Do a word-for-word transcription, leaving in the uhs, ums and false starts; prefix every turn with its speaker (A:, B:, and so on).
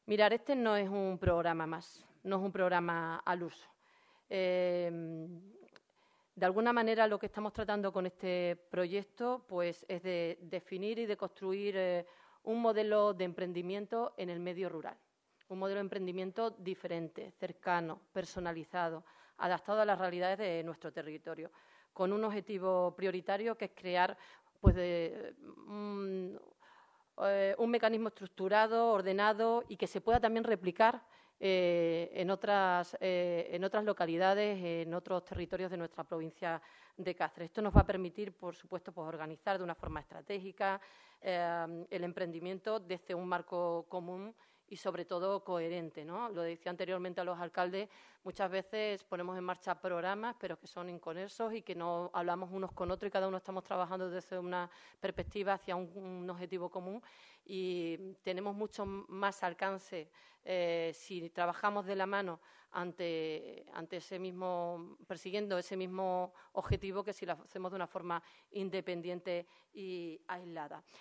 A: Mirar, este no es un programa más, no es un programa al uso. Eh, de alguna manera, lo que estamos tratando con este proyecto pues, es de definir y de construir eh, un modelo de emprendimiento en el medio rural. Un modelo de emprendimiento diferente, cercano, personalizado, adaptado a las realidades de nuestro territorio, con un objetivo prioritario que es crear pues, de, un, eh, un mecanismo estructurado, ordenado y que se pueda también replicar eh, en, otras, eh, en otras localidades, en otros territorios de nuestra provincia de Cáceres. Esto nos va a permitir, por supuesto, pues, organizar de una forma estratégica eh, el emprendimiento desde un marco común y, sobre todo, coherente, ¿no? Lo decía anteriormente a los alcaldes, muchas veces ponemos en marcha programas, pero que son inconexos y que no hablamos unos con otros y cada uno estamos trabajando desde una perspectiva hacia un, un objetivo común y tenemos mucho más alcance eh, si trabajamos de la mano ante, ante ese mismo, persiguiendo ese mismo objetivo que si lo hacemos de una forma independiente y aislada.